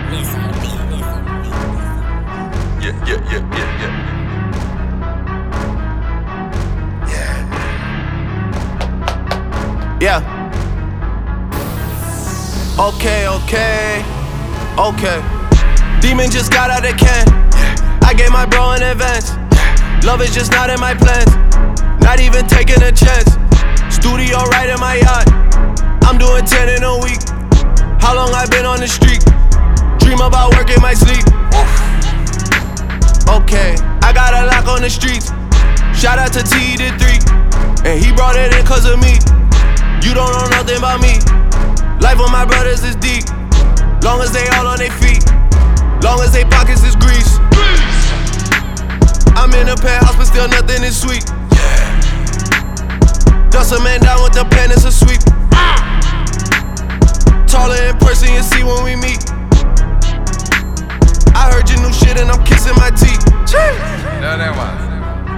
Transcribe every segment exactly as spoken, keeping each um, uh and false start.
Yeah, yeah, yeah, yeah, yeah. Yeah. Okay, okay, okay. Demon just got out of can. I gave my bro in advance. Love is just not in my plans. Not even taking a chance. Studio right in my yacht. I'm doing ten in a week. How long I been on the street? Dream about work in my sleep. Okay, I got a lock on the streets. Shout out to T the three, and he brought it in cause of me. You don't know nothing about me. Life with my brothers is deep. Long as they all on their feet. Long as they pockets is grease. I'm in a penthouse but still nothing is sweet. Dust a man down with the pen, it's a sweep. Taller in person, you see when we meet. I heard your new shit and I'm kissing my teeth. No, that was.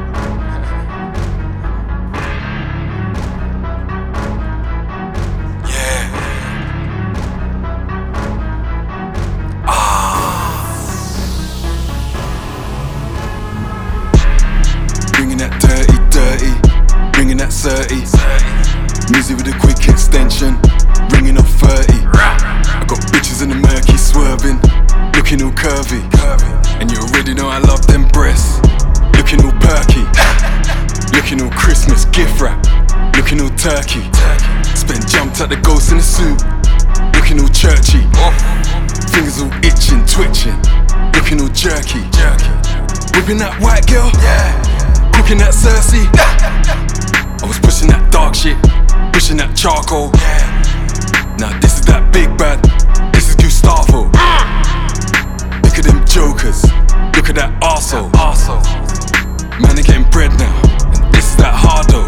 Bringing that dirty, dirty, bringing that thirty. Music with a quick extension, ringing up thirty. I got bitches in the murky swerving, looking all curvy. And you already know I love them breasts, looking all perky. Looking all Christmas gift wrap, looking all turkey. Spent jumped at the ghost in the suit, looking all churchy. Fingers all itching, twitching, looking all jerky. Whipping that white girl, cooking that Cersei. I was pushing that dark shit, pushing that charcoal. Now this is that big bad, this is Gustavo. Look at them jokers, look at that arsehole. Man, they getting bread now, and this is that hardo.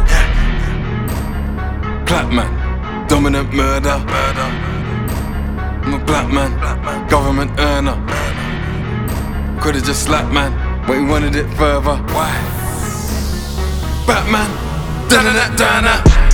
Clap man, dominant murder. I'm a black man, government earner. Could've just slapped man, but he wanted it further. Why? Batman, da-da-da-da-da.